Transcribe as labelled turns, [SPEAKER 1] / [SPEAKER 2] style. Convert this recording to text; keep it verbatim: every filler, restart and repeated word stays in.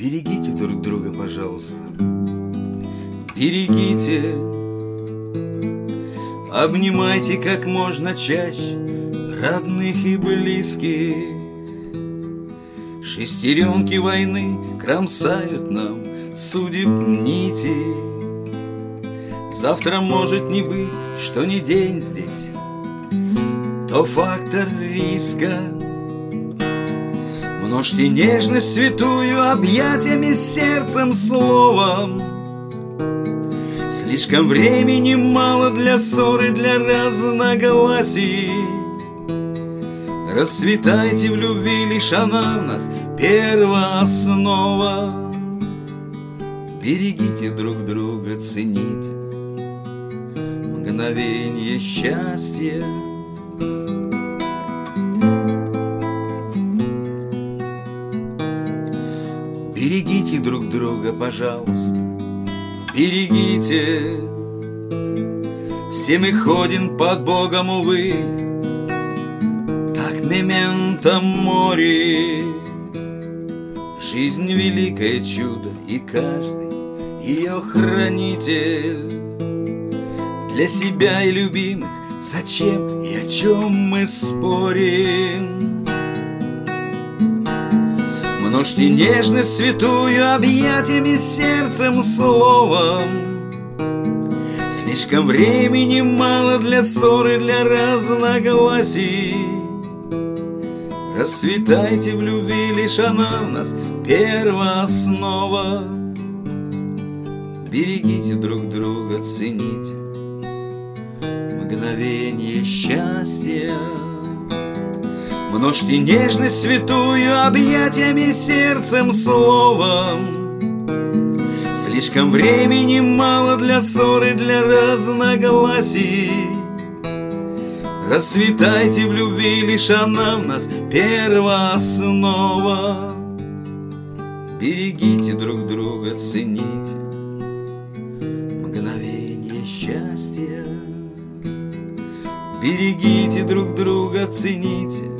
[SPEAKER 1] Берегите друг друга, пожалуйста. Берегите. Обнимайте как можно чаще родных и близких. Шестеренки войны кромсают нам судеб нити. Завтра может не быть, что не день здесь, то фактор риска. Множьте нежность святую объятиями, сердцем, словом. Слишком времени мало для ссоры, для разногласий. Расцветайте в любви, лишь она у нас первооснова. Берегите друг друга, цените мгновенье счастья. Берегите друг друга, пожалуйста, берегите. Все мы ходим под Богом, увы, так мементо море. Жизнь — великое чудо, и каждый ее хранитель. Для себя и любимых зачем и о чем мы спорим? Множьте нежность святую объятиями, сердцем, словом. Слишком времени мало для ссоры, для разногласий. Расцветайте в любви, лишь она у нас первооснова. Берегите друг друга, цените мгновенье счастья. Множьте нежность святую объятиями, сердцем, словом. Слишком времени мало для ссоры, для разногласий. Расцветайте в любви, лишь она у нас первооснова. Берегите друг друга, цените мгновенье счастья. Берегите друг друга, цените